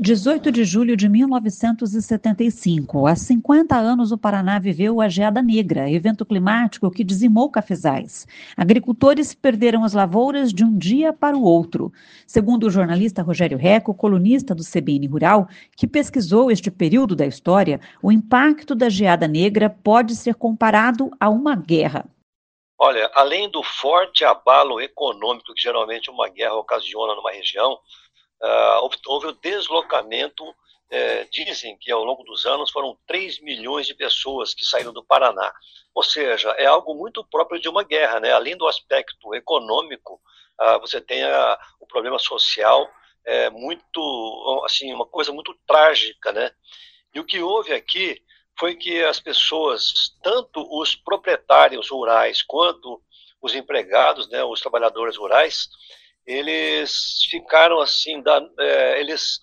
18 de julho de 1975. Há 50 anos, o Paraná viveu a Geada Negra, evento climático que dizimou cafezais. Agricultores perderam as lavouras de um dia para o outro. Segundo o jornalista Rogério Reco, colunista do CBN Rural, que pesquisou este período da história, o impacto da Geada Negra pode ser comparado a uma guerra. Olha, além do forte abalo econômico que geralmente uma guerra ocasiona numa região, houve o deslocamento, dizem que ao longo dos anos foram 3 milhões de pessoas que saíram do Paraná. Ou seja, é algo muito próprio de uma guerra, né? Além do aspecto econômico, você tem o problema social, muito, assim, uma coisa muito trágica, né? E o que houve aqui foi que as pessoas, tanto os proprietários rurais quanto os empregados, né, os trabalhadores rurais, eles ficaram assim, eles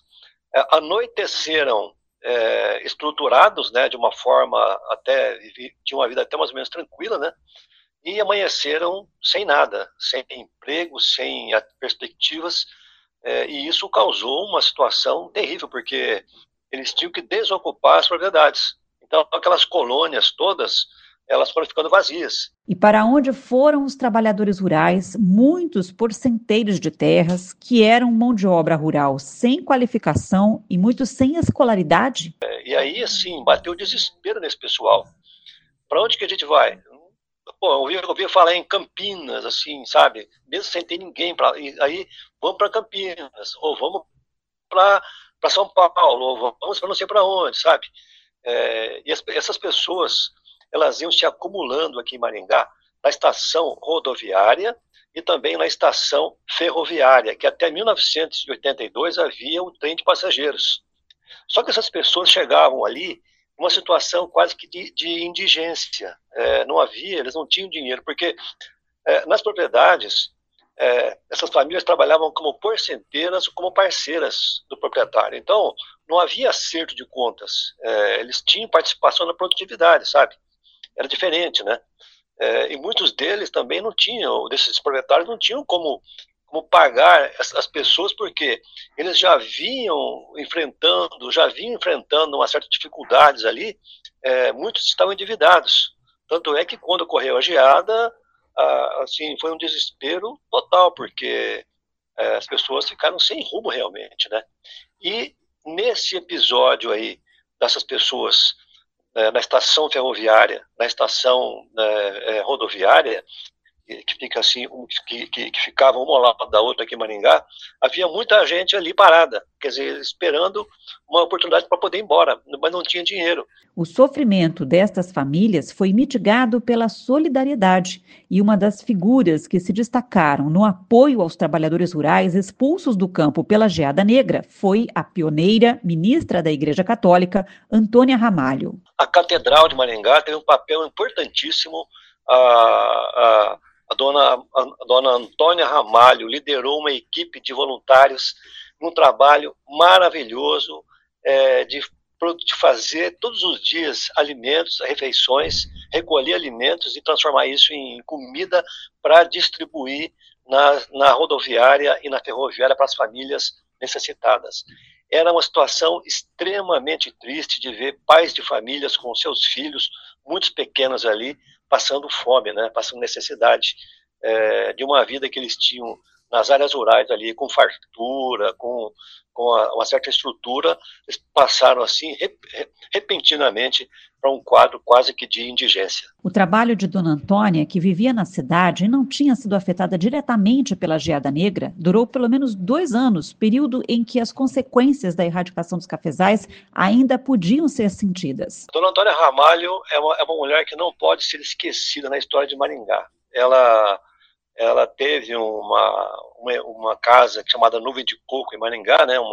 anoiteceram estruturados, né, de uma forma até, tinham uma vida até mais ou menos tranquila, né, e amanheceram sem nada, sem emprego, sem perspectivas, e isso causou uma situação terrível, porque eles tinham que desocupar as propriedades. Então, aquelas colônias todas, elas foram ficando vazias. E para onde foram os trabalhadores rurais, muitos porcenteiros de terras, que eram mão de obra rural sem qualificação e muitos sem escolaridade? E aí, assim, bateu desespero nesse pessoal. Para onde que a gente vai? Pô, eu ouvi falar em Campinas, assim, sabe? Mesmo sem ter ninguém para. Aí, vamos para Campinas, ou vamos para São Paulo, ou vamos para não sei para onde, sabe? Essas pessoas, elas iam se acumulando aqui em Maringá, na estação rodoviária e também na estação ferroviária, que até 1982 havia o trem de passageiros. Só que essas pessoas chegavam ali numa situação quase que de indigência. Não havia, eles não tinham dinheiro, porque nas propriedades, essas famílias trabalhavam como porcenteiras ou como parceiras do proprietário. Então, não havia acerto de contas. Eles tinham participação na produtividade, sabe? Era diferente, né? E muitos deles também não tinham, desses proprietários não tinham como pagar as pessoas, porque eles já vinham enfrentando uma certa dificuldades ali, muitos estavam endividados. Tanto é que quando ocorreu a geada, assim, foi um desespero total, porque as pessoas ficaram sem rumo realmente, né? E nesse episódio aí, dessas pessoas na estação ferroviária, na estação rodoviária, que fica assim, que ficava uma ao lado da outra aqui em Maringá, havia muita gente ali parada, quer dizer, esperando uma oportunidade para poder ir embora, mas não tinha dinheiro. O sofrimento destas famílias foi mitigado pela solidariedade, e uma das figuras que se destacaram no apoio aos trabalhadores rurais expulsos do campo pela Geada Negra foi a pioneira ministra da Igreja Católica, Antônia Ramalho. A Catedral de Maringá teve um papel importantíssimo. A dona Antônia Ramalho liderou uma equipe de voluntários, um trabalho maravilhoso de fazer todos os dias alimentos, refeições, recolher alimentos e transformar isso em comida para distribuir na rodoviária e na ferroviária para as famílias necessitadas. Era uma situação extremamente triste de ver pais de famílias com seus filhos, muitos pequenos ali, passando fome, né? Passando necessidade de uma vida que eles tinham nas áreas rurais ali, com fartura, com uma certa estrutura, eles passaram assim repentinamente para um quadro quase que de indigência. O trabalho de Dona Antônia, que vivia na cidade e não tinha sido afetada diretamente pela Geada Negra, durou pelo menos 2 anos, período em que as consequências da erradicação dos cafezais ainda podiam ser sentidas. Dona Antônia Ramalho é uma mulher que não pode ser esquecida na história de Maringá. Ela teve uma casa chamada Nuvem de Coco em Maringá, né?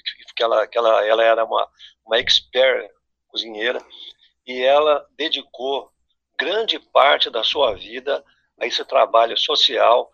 Ela era uma expert cozinheira, e ela dedicou grande parte da sua vida a esse trabalho social,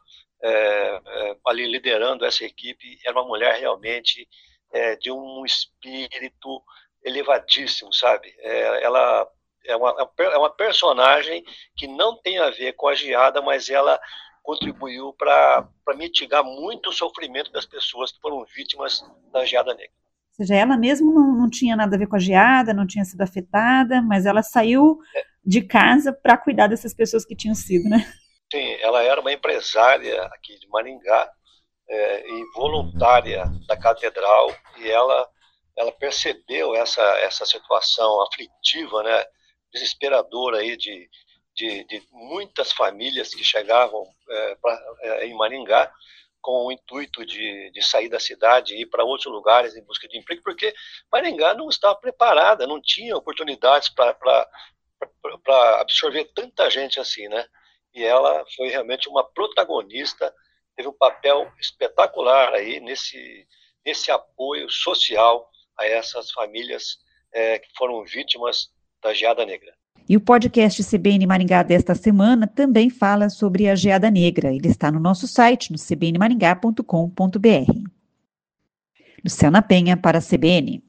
ali liderando essa equipe. Era uma mulher realmente de um espírito elevadíssimo, sabe? Ela é uma personagem que não tem a ver com a geada, mas ela contribuiu para mitigar muito o sofrimento das pessoas que foram vítimas da Geada Negra. Ou seja, ela mesmo não tinha nada a ver com a geada, não tinha sido afetada, mas ela saiu de casa para cuidar dessas pessoas que tinham sido, né? Sim, ela era uma empresária aqui de Maringá, e voluntária da catedral, e ela percebeu essa situação aflitiva, né, desesperadora aí de muitas famílias que chegavam em Maringá com o intuito de sair da cidade e ir para outros lugares em busca de emprego, porque Maringá não estava preparada, não tinha oportunidades para absorver tanta gente assim, né? E ela foi realmente uma protagonista, teve um papel espetacular aí nesse apoio social a essas famílias que foram vítimas da geada negra. E o podcast CBN Maringá desta semana também fala sobre a geada negra. Ele está no nosso site, no cbnmaringá.com.br. Luciana Penha para a CBN.